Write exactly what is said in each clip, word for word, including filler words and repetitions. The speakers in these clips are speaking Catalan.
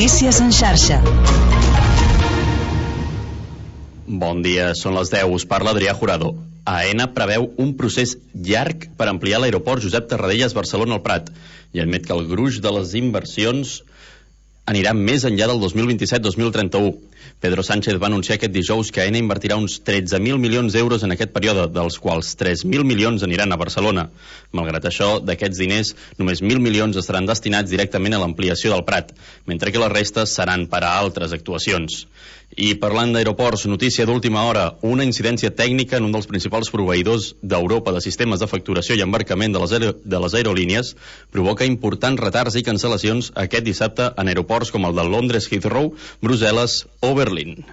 Notícies en xarxa. Bon dia, són les deu, us parla Adrià Jurado. Aena preveu un procés llarg per ampliar l'aeroport Josep Tarradellas Barcelona al Prat i admet que el gruix de les inversions anirà més enllà del dos mil vint-i-set dos mil trenta-u. Pedro Sánchez va anunciar aquest dijous que Aena invertirà uns tretze mil milions d'euros en aquest període, dels quals tres mil milions aniran a Barcelona. Malgrat això, d'aquests diners, només mil milions estaran destinats directament a l'ampliació del Prat, mentre que les restes seran per a altres actuacions. I parlant d'aeroports, notícia d'última hora, una incidència tècnica en un dels principals proveïdors d'Europa de sistemes de facturació i embarcament de les, aer de les aerolínies provoca importants retards i cancel·lacions aquest dissabte en aeroports com el de Londres Heathrow, Brussel·les o Berlín.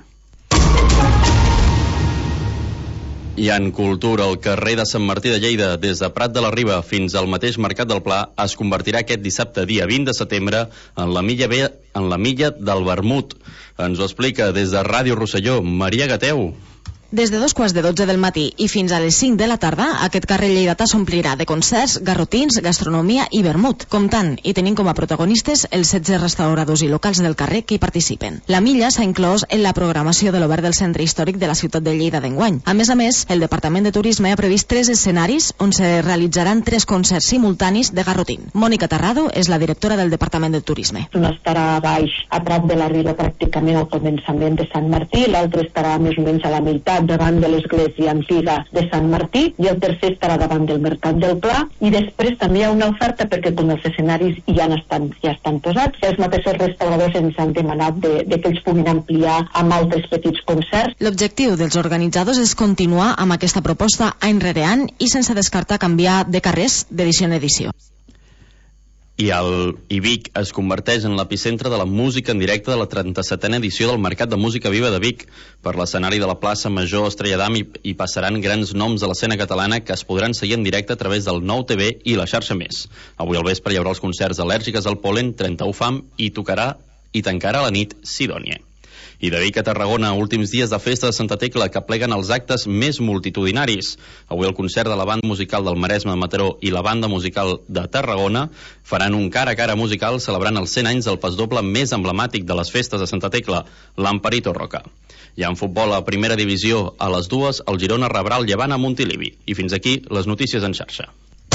I en cultura, el carrer de Sant Martí de Lleida, des de Prat de la Riba fins al mateix Mercat del Pla, es convertirà aquest dissabte, dia vint de setembre, en la milla, B, en la milla del Vermut. Ens ho explica des de Ràdio Rosselló, Maria Gateu. Des de dos quarts de dotze del matí i fins a les cinc de la tarda, aquest carrer lleidatà s'omplirà de concerts, garrotins, gastronomia i vermut, comptant i tenint com a protagonistes els setze restauradors i locals del carrer que hi participen. La milla s'ha inclòs en la programació de l'obert del centre històric de la ciutat de Lleida d'enguany. A més a més, el Departament de Turisme ha previst tres escenaris on se realitzaran tres concerts simultanis de garrotín. Mònica Tarrado és la directora del Departament de Turisme. Un estarà a baix, a Prat de la Riba, pràcticament al començament de Sant Martí, l'altre estarà més o menys a la meitat davant de l'església antiga de Sant Martí i el tercer estarà davant del Mercat del Pla, i després també hi ha una oferta perquè com els escenaris ja estan, ja estan posats, els mateixos restauradors ens han demanat de, de que ells puguin ampliar amb altres petits concerts. L'objectiu dels organitzadors és continuar amb aquesta proposta any rere any i sense descartar canviar de carrers d'edició en edició. I, el, I Vic es converteix en l'epicentre de la música en directe de la trenta-setena edició del Mercat de Música Viva de Vic. Per l'escenari de la plaça Major Estrella d'Am hi, hi passaran grans noms de l'escena catalana que es podran seguir en directe a través del Nou T V i la xarxa Més. Avui al vespre hi haurà els concerts Al·lèrgiques al Polen, trenta-u Fam i tocarà i tancarà la nit Sidònia. I de Vic a Tarragona, últims dies de festa de Santa Tecla que pleguen els actes més multitudinaris. Avui el concert de la banda musical del Maresme de Mataró i la banda musical de Tarragona faran un cara a cara musical celebrant els cent anys del pas doble més emblemàtic de les festes de Santa Tecla, l'Amparito Roca. I en futbol a primera divisió, a les dues, el Girona rebrà el Llevant a Montilivi. I fins aquí les notícies en xarxa.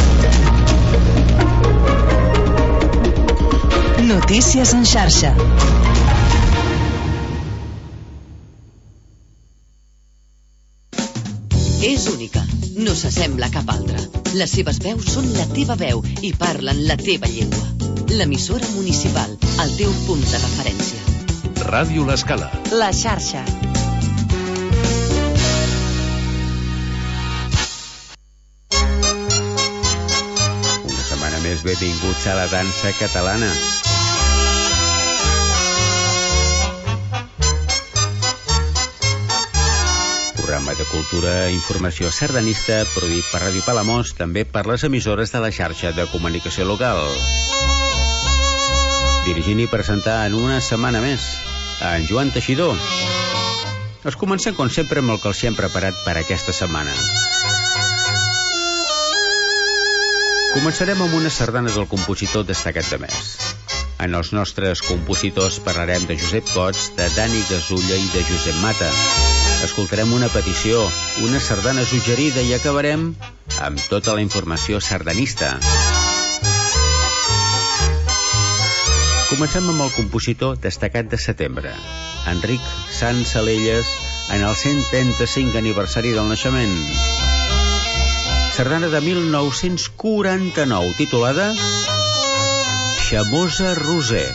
Notícies en xarxa. És única, no s'assembla a cap altra. Les seves veus són la teva veu i parlen la teva llengua. L'emissora municipal, el teu punt de referència. Ràdio L'Escala. La xarxa. Una setmana més, benvinguts a la dansa catalana. Programa de cultura i informació sardanista produït per Ràdio Palamós, també per les emissores de la xarxa de comunicació local. Dirigint i presentant una setmana més a en Joan Teixidor. Es comencem, com sempre, amb el que els hem preparat per aquesta setmana. Començarem amb una sardana del compositor destacat de mes. En els nostres compositors parlarem de Josep Cots, de Dani Gasulla i de Josep Mata. Escoltarem una petició, una sardana suggerida i acabarem amb tota la informació sardanista. Comencem amb el compositor destacat de setembre, Enric Sant Salelles, en el cent trenta-cinc aniversari del naixement. Sardana de mil nou-cents quaranta-nou, titulada Xamosa Roser.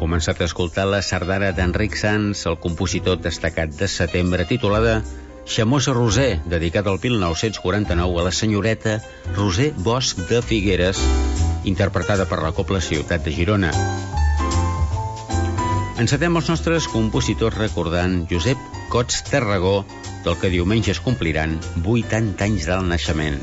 començat a escoltar la sardana d'Enric Sans, el compositor destacat de setembre, titulada Xamosa Roser, dedicat al mil nou-cents quaranta-nou a la senyoreta Roser Bosch de Figueres, interpretada per la Cobla Ciutat de Girona. Encetem els nostres compositors recordant Josep Cots Tarragó, del que diumenge es compliran vuitanta anys del naixement.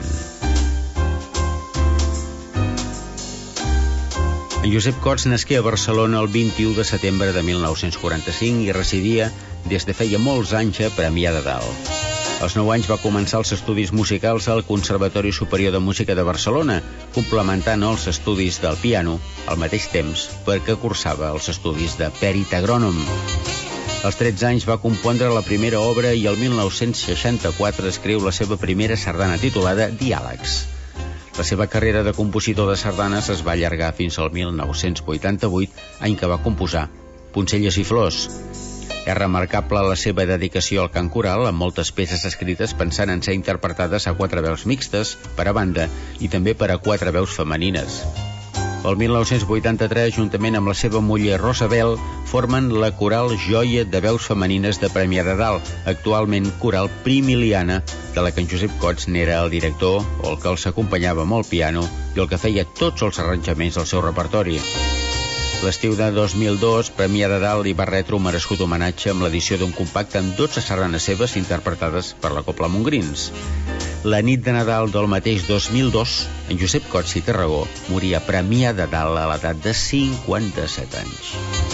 En Josep Cots nasqué a Barcelona el vint-i-u de setembre de mil nou-cents quaranta-cinc i residia des de feia molts anys a Premià de Dalt. Als nou anys va començar els estudis musicals al Conservatori Superior de Música de Barcelona, complementant els estudis del piano al mateix temps perquè cursava els estudis de pèrit agrònom. Als tretze anys va compondre la primera obra i el mil nou-cents seixanta-quatre escriu la seva primera sardana titulada Diàlegs. La seva carrera de compositor de sardanes es va allargar fins al mil nou-cents vuitanta-vuit, any que va composar Poncelles i Flors. És remarcable la seva dedicació al cant coral, amb moltes peces escrites pensant en ser interpretades a quatre veus mixtes, per a banda, i també per a quatre veus femenines. El mil nou-cents vuitanta-tres, juntament amb la seva muller Rosabel, formen la coral Joia de Veus Femenines de Premià de Dalt, actualment coral Primiliana, de la que en Josep Cots n'era el director, o el que els acompanyava amb el piano i el que feia tots els arranjaments del seu repertori. L'estiu de dos mil dos, Premià de Dalt li va retre un merescut homenatge amb l'edició d'un compacte amb dotze sardanes seves interpretades per la Cobla Montgrins. La nit de Nadal del mateix dos mil dos, en Josep Cots i Tarragó moria a Premià de Dalt a l'edat de cinquanta-set anys.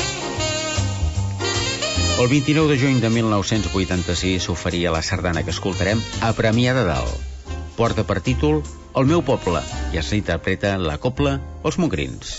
El vint-i-nou de juny de mil nou-cents vuitanta-sis s'oferia la sardana que escoltarem a Premià de Dalt. Porta per títol El meu poble i es interpreta la Cobla Els Montgrins.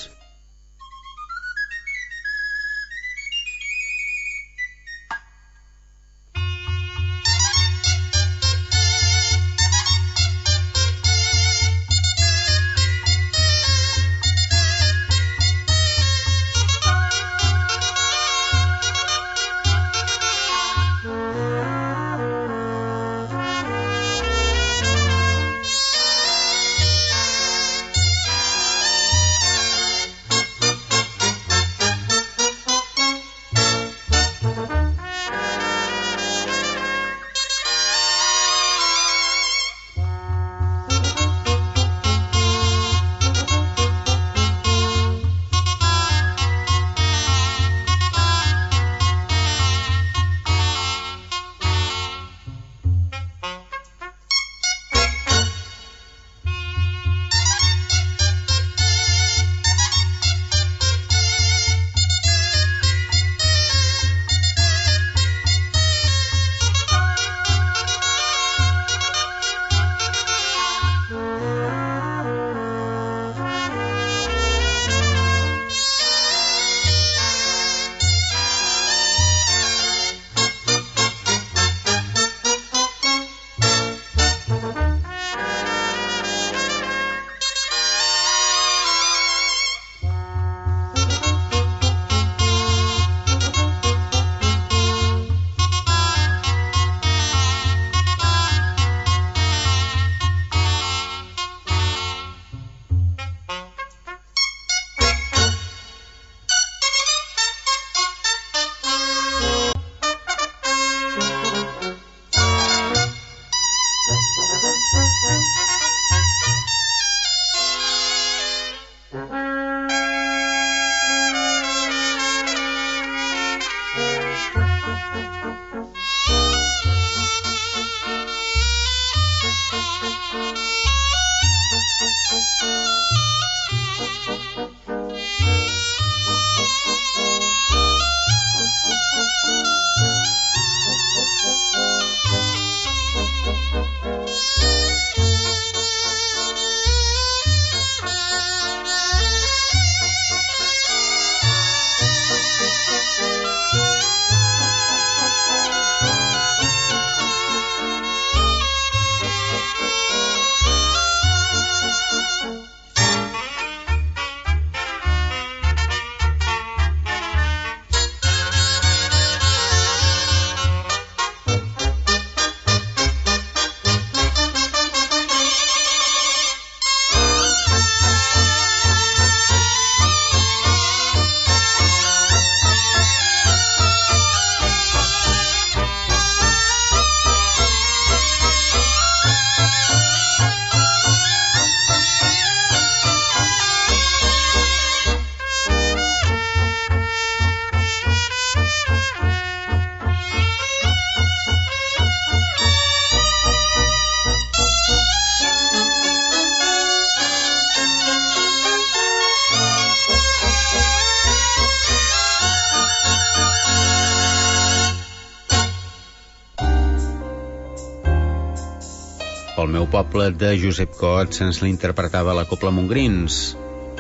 del meu poble, de Josep Cots, ens l'interpretava la Cobla Montgrins.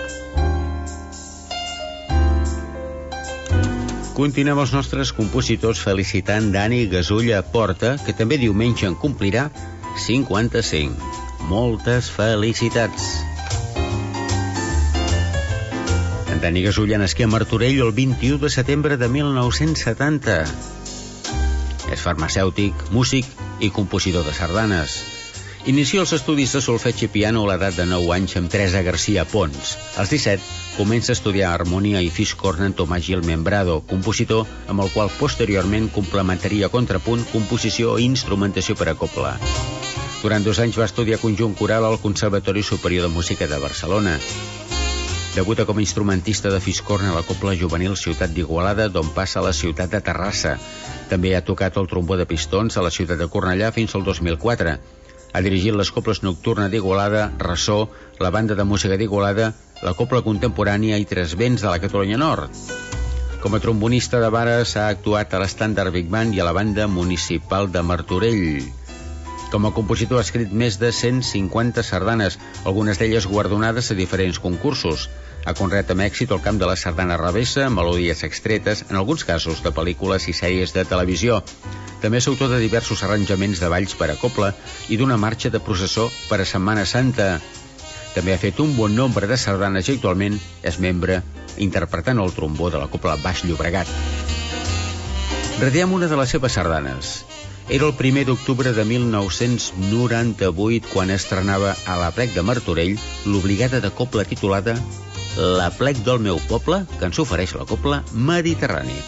Continuem els nostres compositors felicitant Dani Gasulla Porta, que també diumenge en complirà cinquanta-cinc. Moltes felicitats. En Dani Gasulla nasqué a Martorell el vint-i-u de setembre de mil nou-cents setanta. És farmacèutic, músic i compositor de sardanes. Inicia els estudis de solfeig i piano a l'edat de nou anys amb Teresa García Pons. Als disset comença a estudiar harmonia i fiscorn amb Tomàs Gil Membrado, compositor amb el qual posteriorment complementaria contrapunt, composició i instrumentació per a cobla. Durant dos anys va estudiar conjunt coral al Conservatori Superior de Música de Barcelona. Debuta com a instrumentista de fiscorn a la Cobla Juvenil Ciutat d'Igualada, d'on passa a la ciutat de Terrassa. També ha tocat el trombó de pistons a la ciutat de Cornellà fins al dos mil quatre. Ha dirigit les Cobles Nocturna d'Igualada, Ressò, la Banda de Música d'Igualada, la Cobla Contemporània i Tres Vents de la Catalunya Nord. Com a trombonista de vares ha actuat a l'Estàndard Big Band i a la Banda Municipal de Martorell. Com a compositor ha escrit més de cent cinquanta sardanes, algunes d'elles guardonades a diferents concursos. Ha conreat amb èxit el camp de la sardana revessa, melodies extretes, en alguns casos de pel·lícules i sèries de televisió. També és autor de diversos arranjaments de balls per a cobla i d'una marxa de processó per a Setmana Santa. També ha fet un bon nombre de sardanes i actualment és membre interpretant el trombó de la Cobla Baix Llobregat. Rediem una de les seves sardanes. Era el primer d'octubre de mil nou-cents noranta-vuit quan estrenava a l'Aplec de Martorell l'obligada de cobla titulada L'Aplec del meu poble, que ens ofereix la Cobla Mediterrani.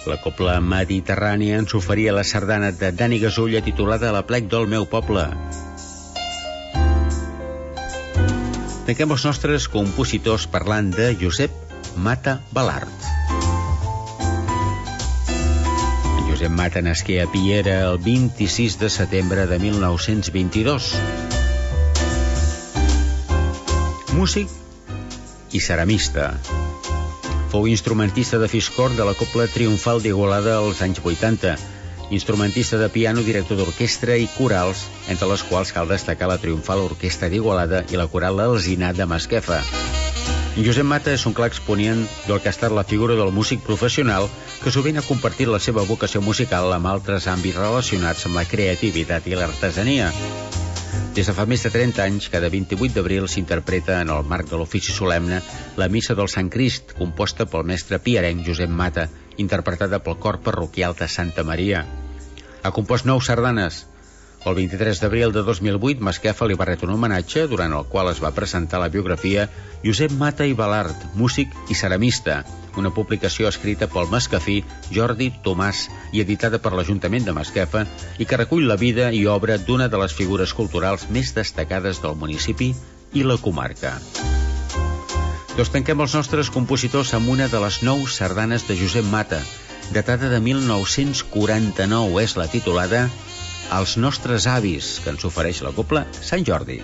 La Cobla Mediterrània ens oferia la sardana de Dani Gasulla titulada La plec del meu poble. Tanquem els nostres compositors parlant de Josep Mata Balart. En Josep Mata nasqué a Piera el vint-i-sis de setembre de mil nou-cents vint-i-dos. Músic i ceramista. Fou instrumentista de fiscorn de la Cobla Triomfal d'Igualada als anys vuitanta, instrumentista de piano, director d'orquestra i corals, entre les quals cal destacar la Triomfal Orquestra d'Igualada i la coral Alzinat de Masquefa. Josep Mata és un clar exponent del que ha estat la figura del músic professional, que sovint ha compartit la seva vocació musical amb altres àmbits relacionats amb la creativitat i l'artesania. Des de fa més de trenta anys, cada vint-i-vuit d'abril s'interpreta en el marc de l'ofici solemne la Missa del Sant Crist, composta pel mestre piarenc Josep Mata, interpretada pel cor parroquial de Santa Maria. Ha compost nou sardanes. El vint-i-tres d'abril de dos mil vuit, Masquefa li va retre un homenatge, durant el qual es va presentar la biografia Josep Mata i Balart, músic i ceramista, una publicació escrita pel masquefí Jordi Tomàs i editada per l'Ajuntament de Masquefa i que recull la vida i obra d'una de les figures culturals més destacades del municipi i la comarca. Doncs tanquem els nostres compositors amb una de les nou sardanes de Josep Mata, datada de mil nou-cents quaranta-nou, és la titulada Els nostres avis, que ens ofereix la Cobla Sant Jordi.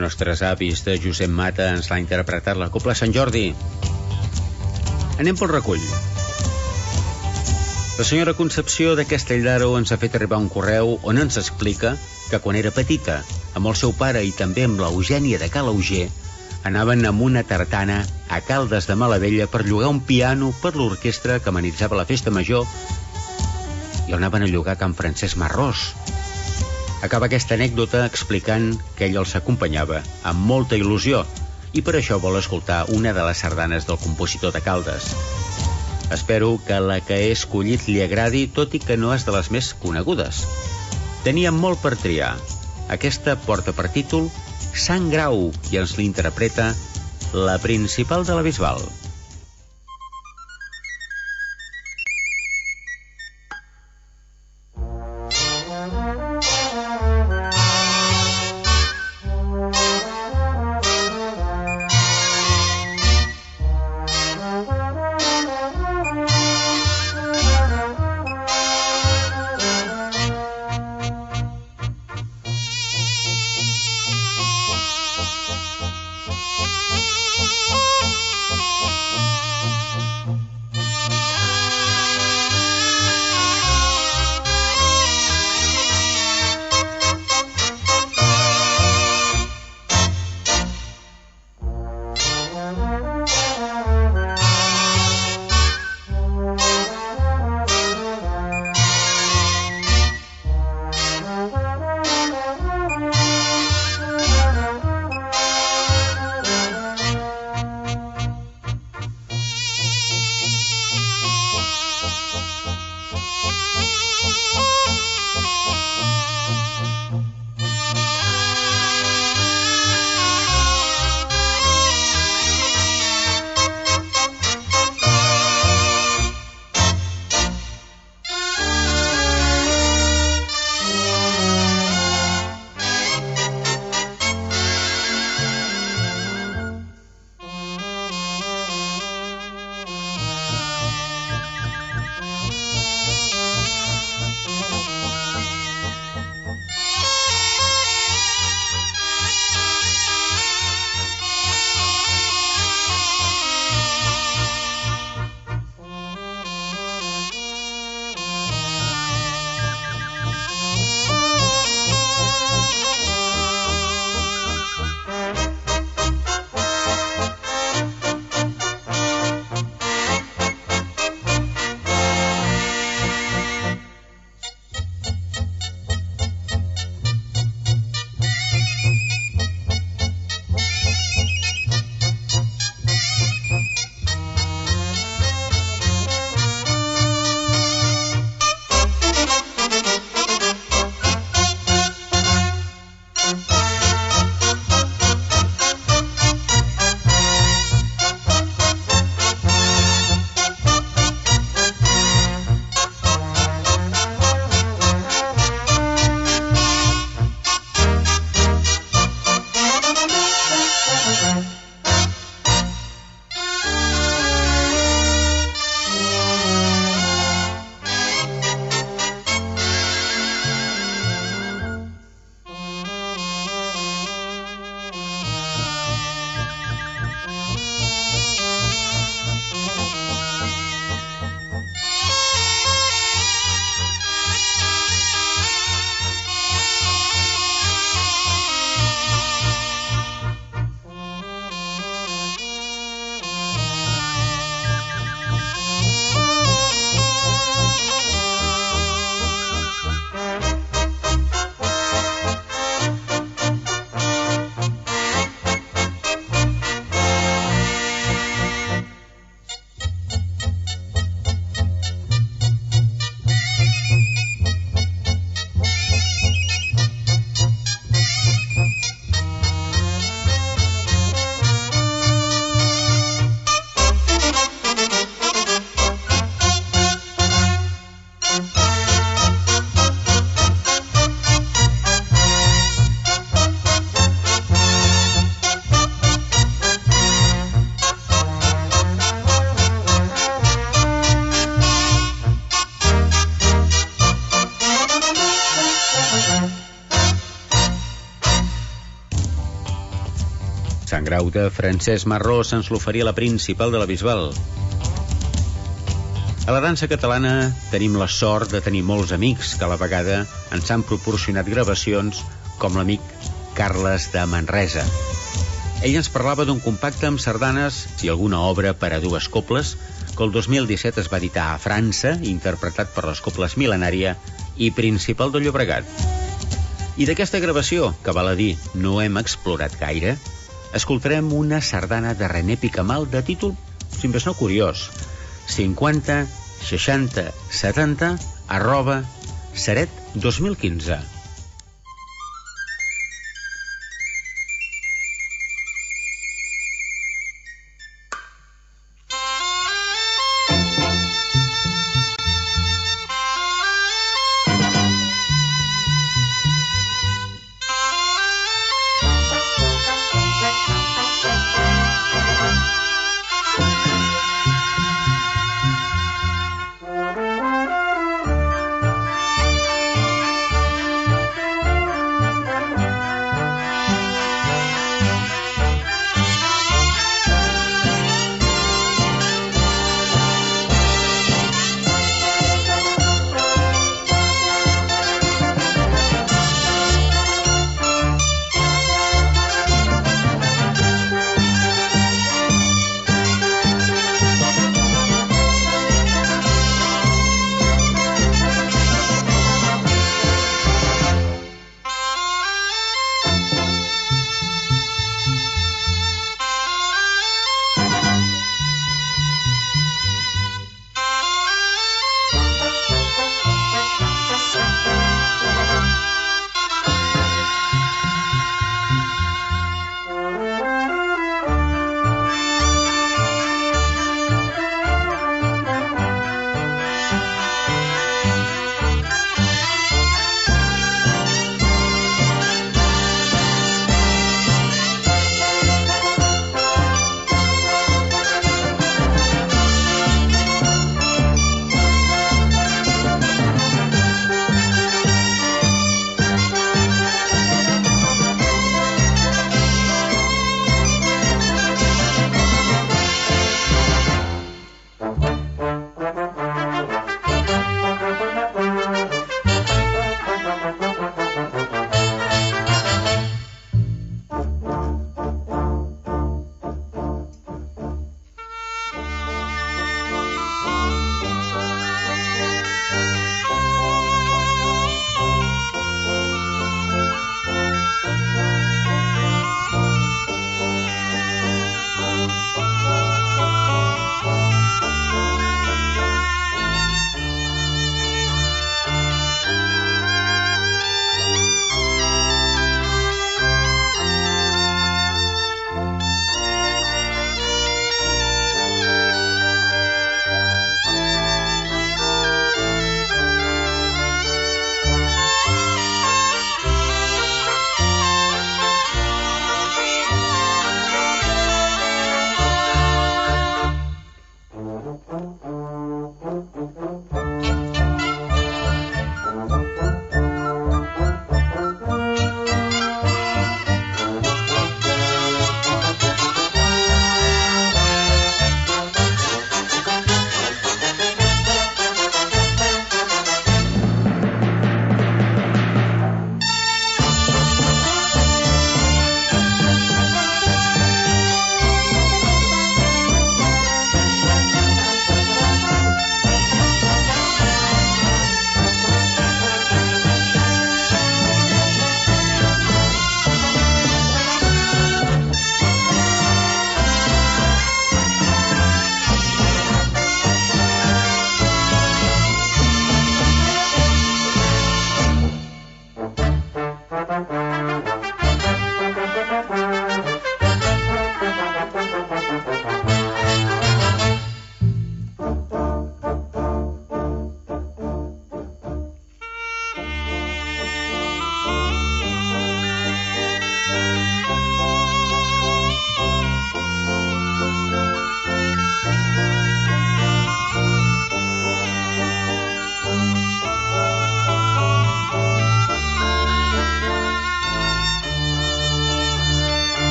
nostres avis de Josep Mata ens l'ha interpretat la Cobla Sant Jordi. Anem pel recull. La senyora Concepció de Castelldaro ens ha fet arribar un correu on ens explica que quan era petita, amb el seu pare i també amb l'Eugènia de Cal Auger, anaven amb una tartana a Caldes de Malavella per llogar un piano per l'orquestra que amenitzava la festa major i el anaven a llogar a Can Francesc Marrós. Acaba aquesta anècdota explicant que ell els acompanyava amb molta il·lusió i per això vol escoltar una de les sardanes del compositor de Caldes. Espero que la que he escollit li agradi, tot i que no és de les més conegudes. Teníem molt per triar. Aquesta porta per títol Sant Grau i ens l'interpreta la Principal de la Bisbal. Oh, grau de Francesc Marró se'ns l'oferia la principal de la Bisbal. A la dansa catalana tenim la sort de tenir molts amics que a la vegada ens han proporcionat gravacions, com l'amic Carles de Manresa. Ell ens parlava d'un compacte amb sardanes i alguna obra per a dues cobles que el dos mil disset es va editar a França, interpretat per les Cobles Mil·lenària i Principal de Llobregat. I d'aquesta gravació, que val a dir no hem explorat gaire, escoltarem una sardana de René Picamal de títol, si més no curiós, cinquanta seixanta setanta arroba seret dos mil quinze.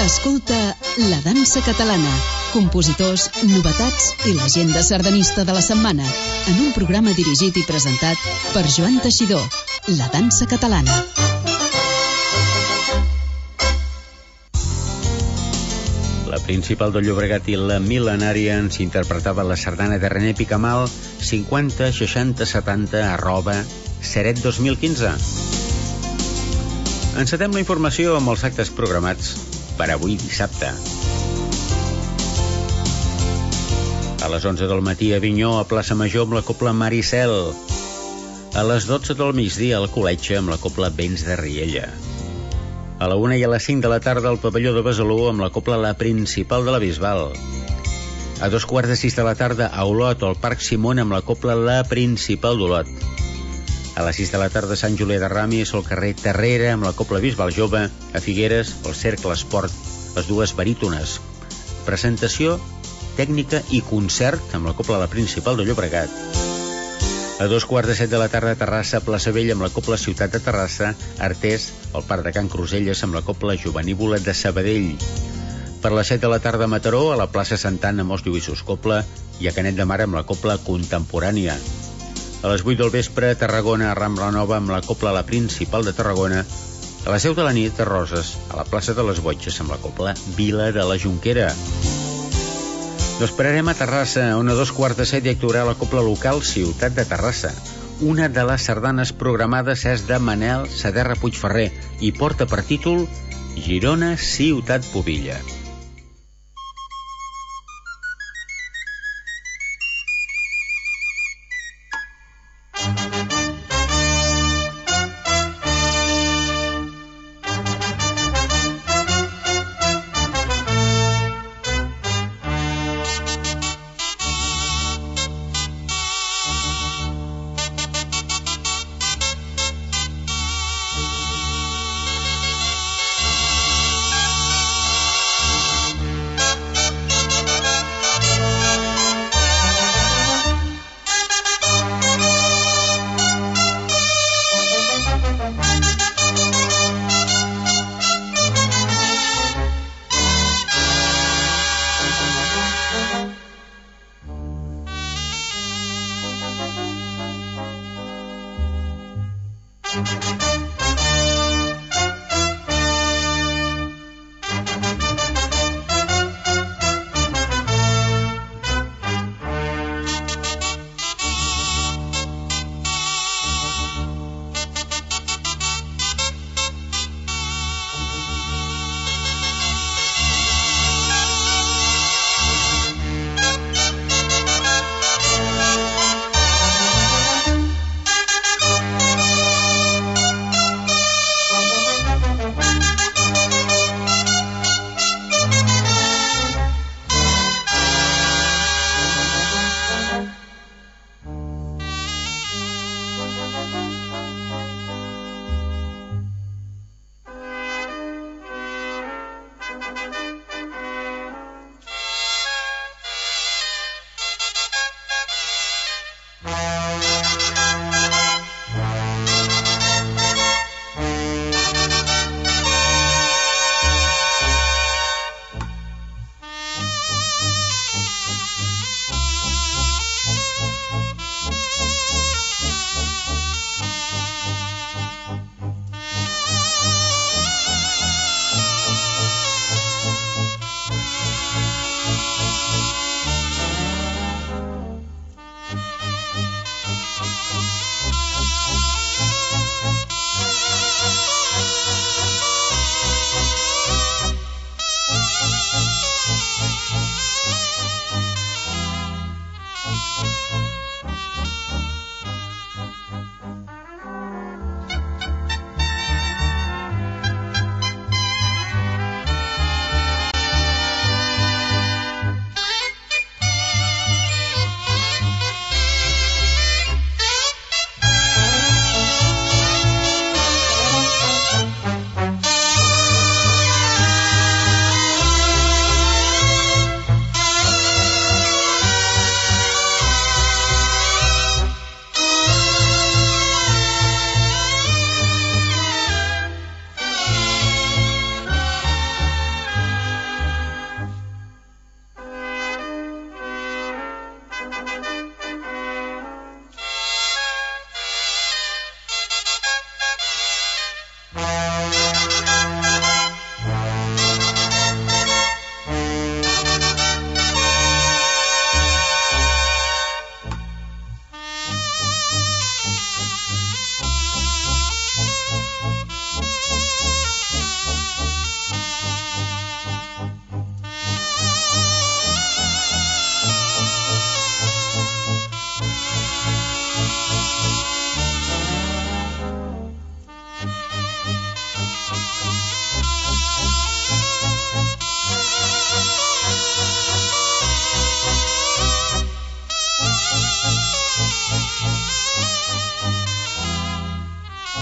Escolta La dansa catalana, compositors, novetats i l'agenda sardanista de la setmana, en un programa dirigit i presentat per Joan Teixidor. La dansa catalana. La Principal de Llobregat i la Mil·lenària ens interpretava la sardana de René Picamal cinquanta seixanta setanta arroba seret dos mil quinze. Encetem la informació amb els actes programats per avui dissabte. A les onze del matí a Avinyó, a Plaça Major, amb la Cobla Maricel. A les dotze del migdia al Col·legi amb la Cobla Vents de Riella. A la una i a les cinc de la tarda al Pavelló de Besalú amb la Cobla La Principal de la Bisbal. A dos quarts de sis de la tarda a Olot o al Parc Simón amb la Cobla La Principal d'Olot. A les sis de la tarda a Sant Julià de Ramis al carrer Terrera amb la Cobla Bisbal Jove. A Figueres, al Cercle Esport, les dues barítones. Presentació, tècnica i concert amb la Cobla La Principal de Llobregat. A dos quarts de set de la tarda a Terrassa, Plaça Vella amb la Cobla Ciutat de Terrassa. Artés, al Parc de Can Cruselles amb la Cobla Jovenívola de Sabadell. Per les set de la tarda a Mataró, a la plaça Santana amb els Lluïssos Cobla. I a Canet de Mar amb la Cobla Contemporània. A les vuit del vespre a Tarragona, a Rambla Nova amb la Cobla La Principal de Tarragona. A les deu de la nit a Roses, a la plaça de les Botxes amb la Cobla Vila de la Jonquera. No esperarem a Terrassa, on a dos quarts de set hi actuarà la Cobla Local Ciutat de Terrassa. Una de les sardanes programades és de Manel Saderra Puigferrer i porta per títol Girona Ciutat Pubilla.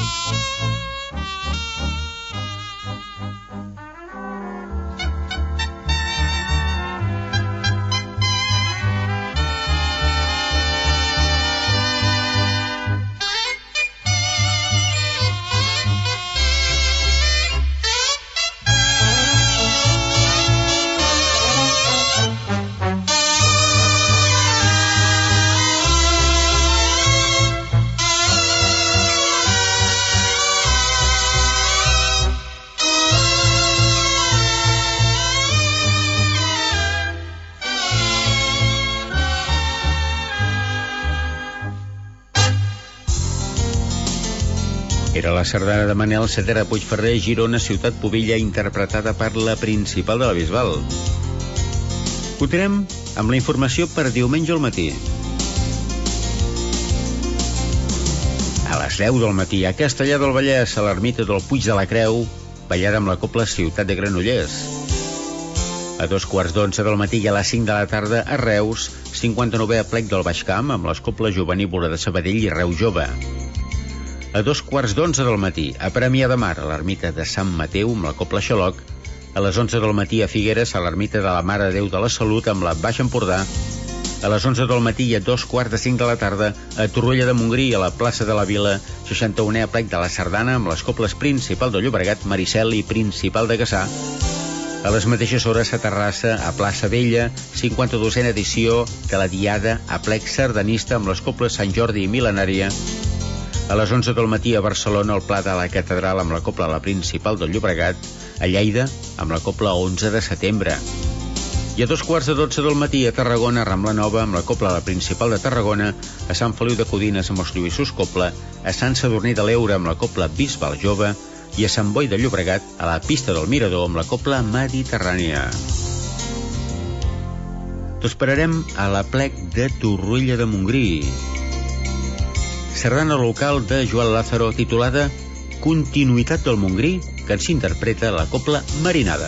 Era la sardana de Manel Cetera Puigferrer, Girona, Ciutat Pubilla, interpretada per la Principal de la Bisbal. Continuem amb la informació per diumenge al matí. A les deu del matí, a Castellar del Vallès, a l'ermita del Puig de la Creu, ballada amb la cobla Ciutat de Granollers. A dos quarts d'onze del matí i a les cinc de la tarda, a Reus, cinquanta-novè aplec del Baix Camp, amb les cobles Jovenívola de Sabadell i Reus Jove. A dos quarts d'onze del matí, a Premià de Mar, a l'ermita de Sant Mateu, amb la cobla Xaloc. A les onze del matí, a Figueres, a l'ermita de la Mare de Déu de la Salut, amb la Baix Empordà. A les onze del matí i a dos quarts de cinc de la tarda, a Torroella de Montgrí, a la plaça de la Vila, seixanta-unè aplec de la Sardana, amb les cobles Principal de Llobregat, Maricel i Principal de Cassà. A les mateixes hores, a Terrassa, a Plaça Vella, cinquanta-dosena edició de la Diada aplec sardanista, amb les cobles Sant Jordi i Mil·lenària. A les onze del matí a Barcelona, al Pla de la Catedral, amb la cobla La Principal del Llobregat. A Lleida, amb la cobla onze de setembre. I a dos quarts de dotze del matí a Tarragona, a Rambla Nova, amb la cobla La Principal de Tarragona. A Sant Feliu de Codines, amb els Lluïssos Cobla. A Sant Sadurní de l'Eure, amb la cobla Bisbal Jove. I a Sant Boi de Llobregat, a la pista del Mirador, amb la cobla Mediterrània. T'esperarem a l'aplec de Torroella de Montgrí. Sardana local de Joan Lázaro, titulada Continuïtat del Montgrí, que ens interpreta la cobla Marinada.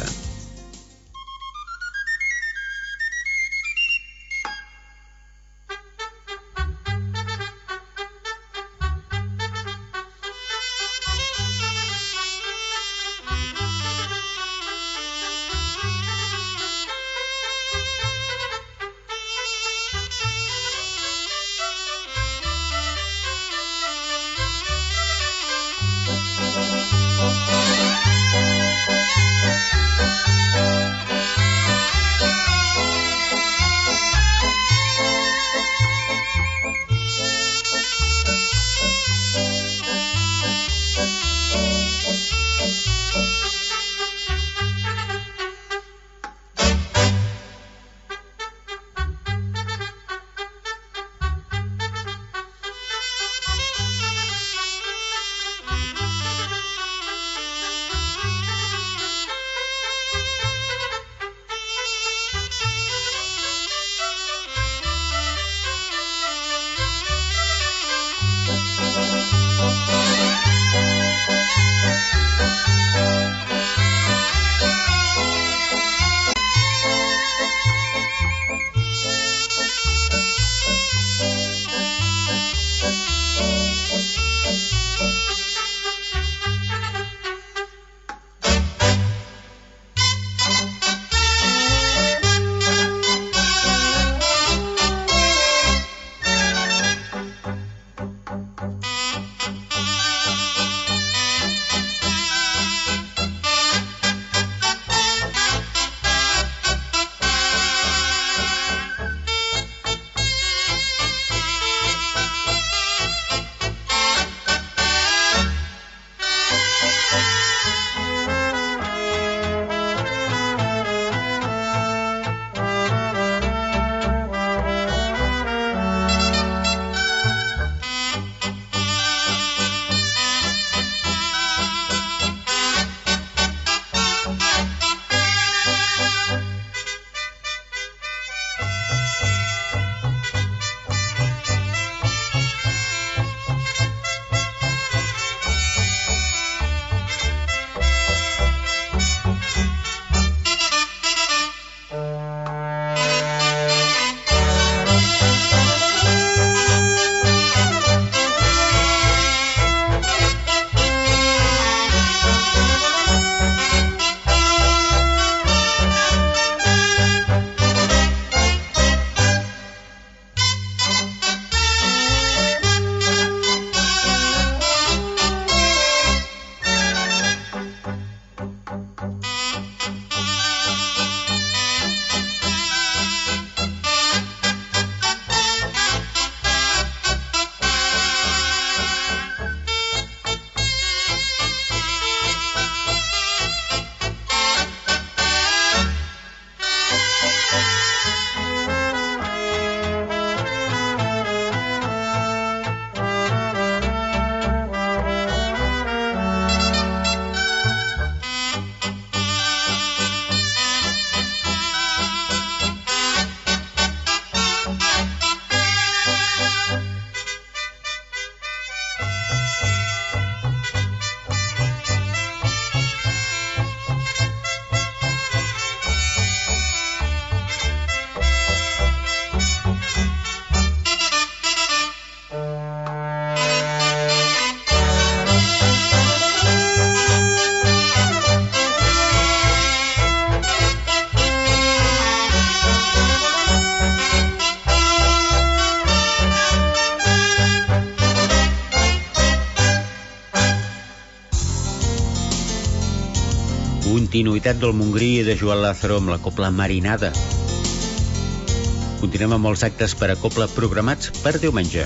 Continuïtat del Montgrí i de Joan Lázaro amb la copla Marinada. Continuem amb els actes per a copla programats per diumenge.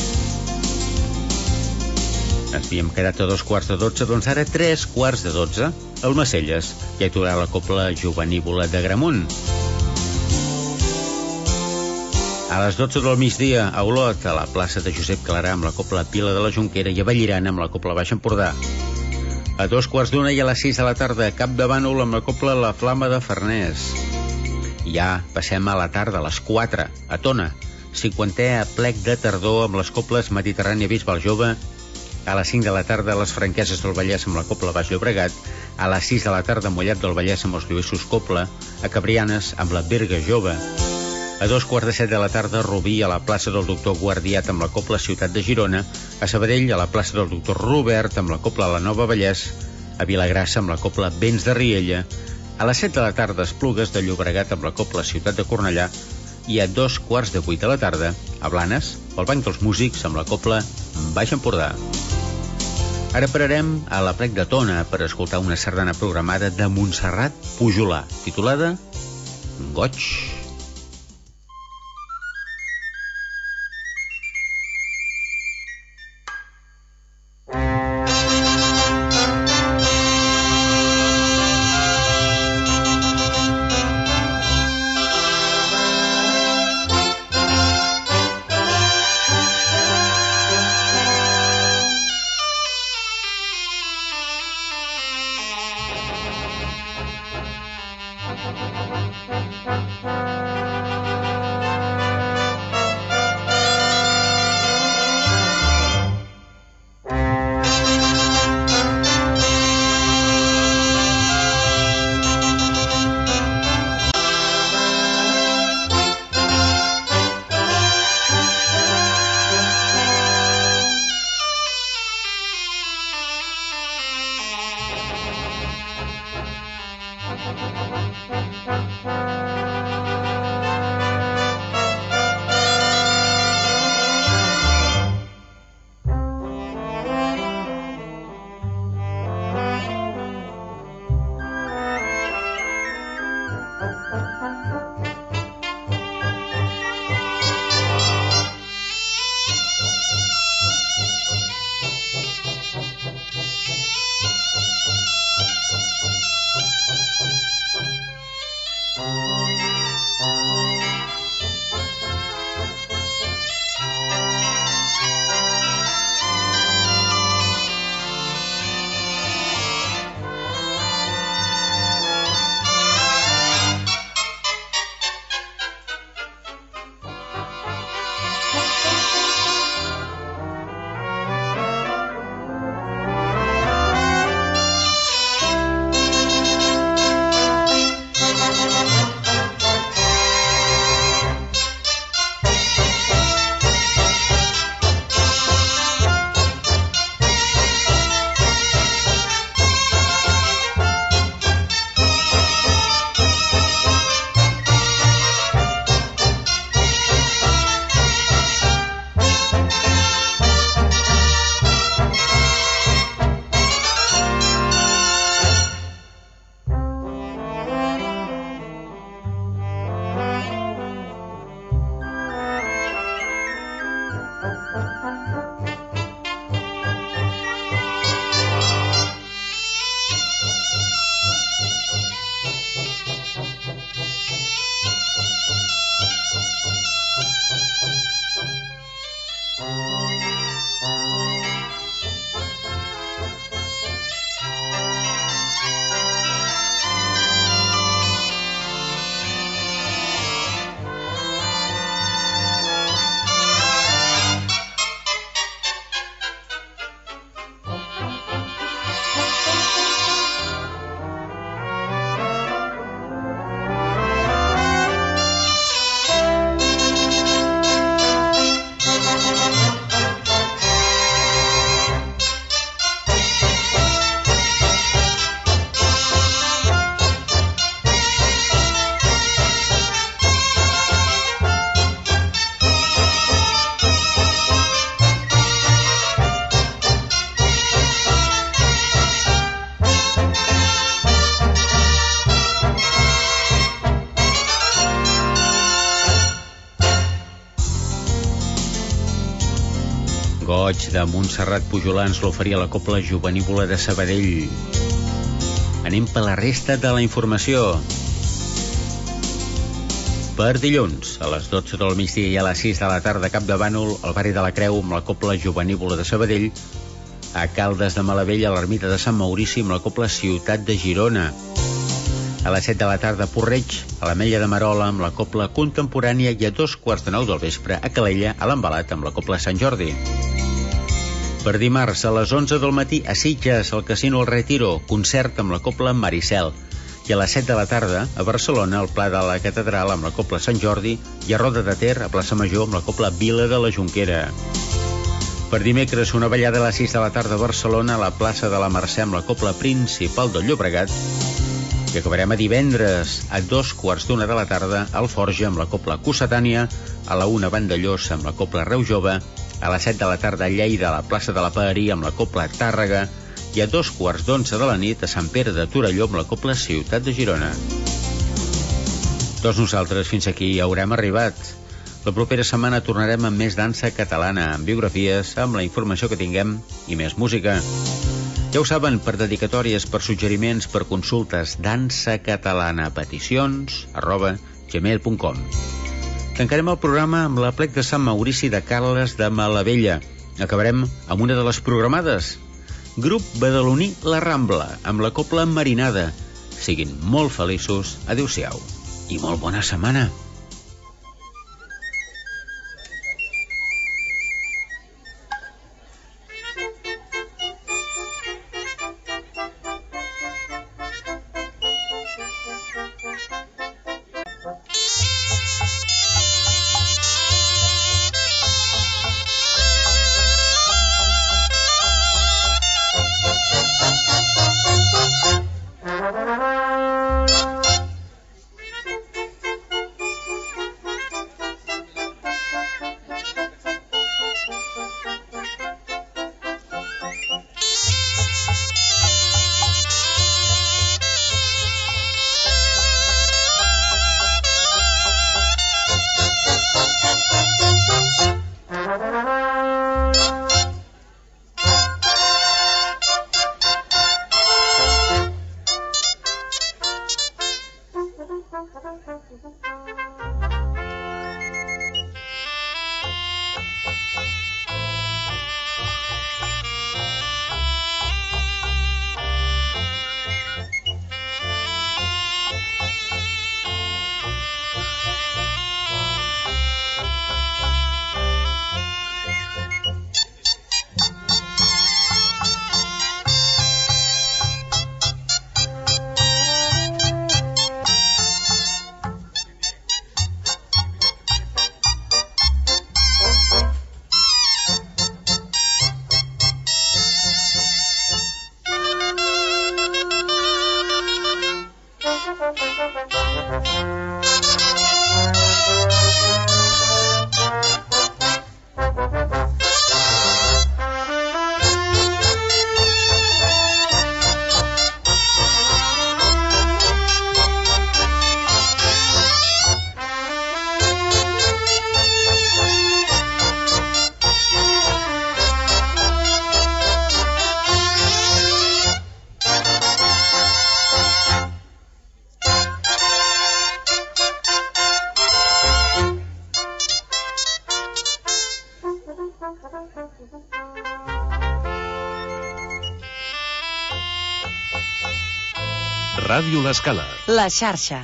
Ens havíem quedat a dos quarts de dotze, doncs ara tres quarts de dotze, al Macelles, i hi haurà la copla Jovenívola de Gramunt. A les dotze del migdia, a Olot, a la plaça de Josep Clarà, amb la copla Pila de la Jonquera, i a Vallirana, amb la copla Baix Empordà. A dos quarts d'una i a les sis de la tarda, a Cap de Bànol, amb la copla La Flama de Farners. I ja passem a la tarda, a les quatre, a Tona, cinquantè aplec de tardor amb les coples Mediterrània Bisbal Jove. A les cinc de la tarda, a les Franqueses del Vallès amb la copla Baix Llobregat. A les sis de la tarda, a Mollet del Vallès amb els Lluïssos Copla. A Cabrianes amb la Berga Jove. A dos quarts de set de la tarda, a Rubí, a la plaça del doctor Guardiat amb la copla Ciutat de Girona. A Sabadell, a la plaça del doctor Robert amb la copla La Nova Vallès. A Vilagrassa amb la copla Vents de Riella. A les set de la tarda, Esplugues de Llobregat amb la copla Ciutat de Cornellà. I a dos quarts de vuit de la tarda, a Blanes, al Banc dels Músics amb la copla Baix Empordà. Ara pararem a l'Aplec de Tona per escoltar una sardana programada de Montserrat Pujolà, titulada Goig. Thank you. Boig de Montserrat Pujolà ens l'oferia la Cobla Jovenívola de Sabadell. Anem per la resta de la informació. Per dilluns, a les dotze del migdia i a les sis de la tarda, Cap de Bànol, al barri de la Creu, amb la Cobla Jovenívola de Sabadell. A Caldes de Malavella, a l'ermita de Sant Maurici, amb la Cobla Ciutat de Girona. A les set de la tarda, a Porreig, a l'Ametlla de Merola, amb la Cobla Contemporània, i a dos quarts de nou del vespre, a Calella, a l'Embalat, amb la Cobla Sant Jordi. Per dimarts, a les onze del matí, a Sitges, al Casino El Retiro, concert amb la Cobla Maricel. I a les set de la tarda, a Barcelona, al Pla de la Catedral, amb la Cobla Sant Jordi, i a Roda de Ter, a Plaça Major, amb la Cobla Vila de la Jonquera. Per dimecres, una ballada a les sis de la tarda a Barcelona, a la plaça de la Mercè, amb la Cobla Principal del Llobregat. I acabarem a divendres, a dos quarts d'una de la tarda, al Forja, amb la Cobla Cossetània, a la una Vandellós, amb la Cobla Reu Jove, a les set de la tarda a Lleida, a la plaça de la Paeria, amb la Cobla Tàrrega, i a dos quarts d'onze de la nit a Sant Pere de Torelló, amb la Cobla Ciutat de Girona. Tots nosaltres fins aquí haurem arribat. La propera setmana tornarem amb més dansa catalana, amb biografies, amb la informació que tinguem i més música. Ja ho saben, per dedicatòries, per suggeriments, per consultes, dansa catalana, peticions, arroba gmail punt com. Tancarem el programa amb la plec de Sant Maurici de Caldes de Malavella. Acabarem amb una de les programades. Grup badaloní La Rambla, amb la Cobla Marinada. Siguin molt feliços, adéu-siau i molt bona setmana. Ràdio L'Escala. La xarxa.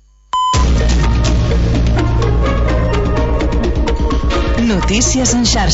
Notícies en xarxa.